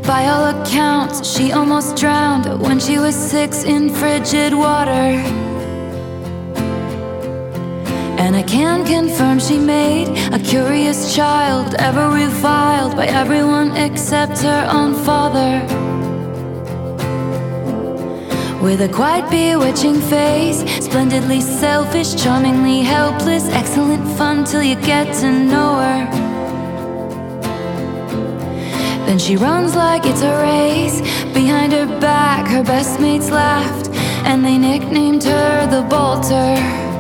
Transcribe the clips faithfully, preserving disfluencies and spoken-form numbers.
By all accounts, she almost drowned when she was six in frigid water. And I can confirm she made a curious child, ever reviled by everyone except her own father. With a quite bewitching face, splendidly selfish, charmingly helpless, excellent fun till you get to know her. Then she runs like it's a race. Behind her back, her best mates laughed, and they nicknamed her the Bolter.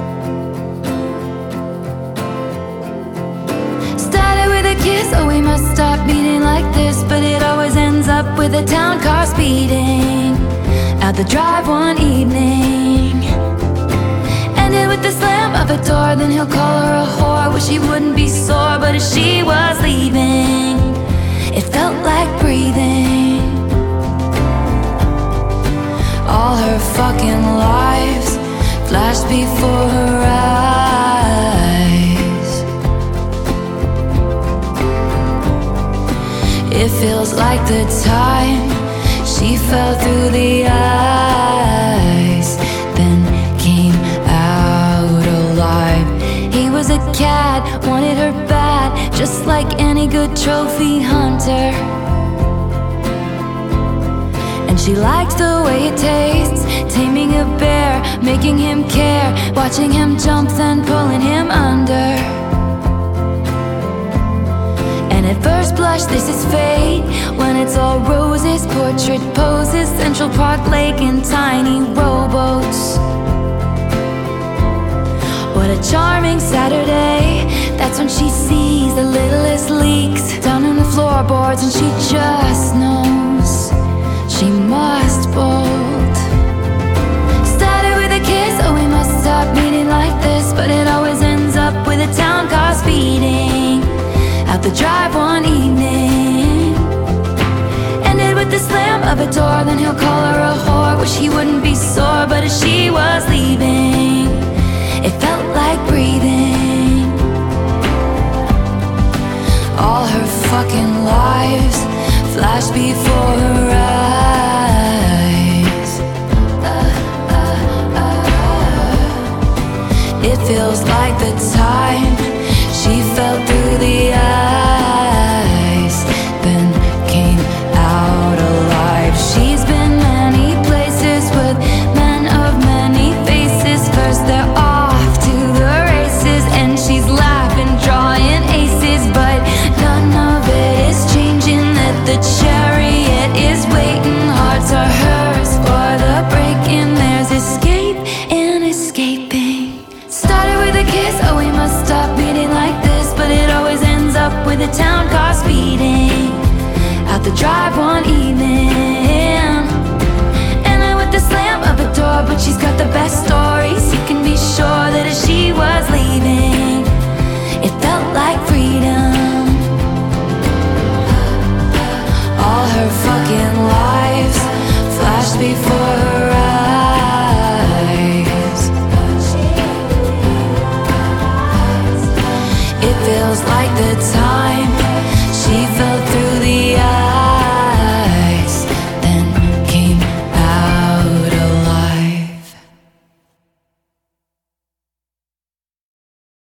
Started with a kiss, oh we must stop meeting like this, but it always ends up with a town car speeding out the drive one evening. Ended with the slam of a door, then he'll call her a whore. Wish he wouldn't be sore, but as she was leaving, it felt like breathing. All her fucking lives flashed before her eyes. It feels like the time she fell through the ice, then came out alive. He was a cat, wanted her bad, just like any good trophy hunter. And she liked the way it tastes, taming a bear, making him care, watching him jump, then pulling him under. And at first blush, this is fate, when it's all roses, portrait poses, Central Park Lake and tiny rowboats. What a charming Saturday, that's when she sees the littlest leaks down on the floorboards, and she just knows she must bolt. Started with a kiss, oh we must stop meeting like this, but it always ends up with a town car speeding out the drive one evening. Ended with the slam of a door, then he'll call her a whore. Wish he wouldn't be sore, but as she was leaving, it felt like breathing. All her fucking lives flashed before her eyes. It feels like the time she fell through the ice, then came out alive. She's been many places with men of many faces. First they're off to the races, and she's laughing, drawing aces, but none of it is changing. That the chariot is waiting, hearts are hers for the breaking. There's escape in escaping. Started with a kiss, oh we must stop meeting like this, but it always ends up with a town car speeding out the drive one evening. And then with the slam of a door, but she's got the best stories. You can be sure that as she was leaving, it felt like freedom. All her fucking lives flashed before her eyes. It feels like the time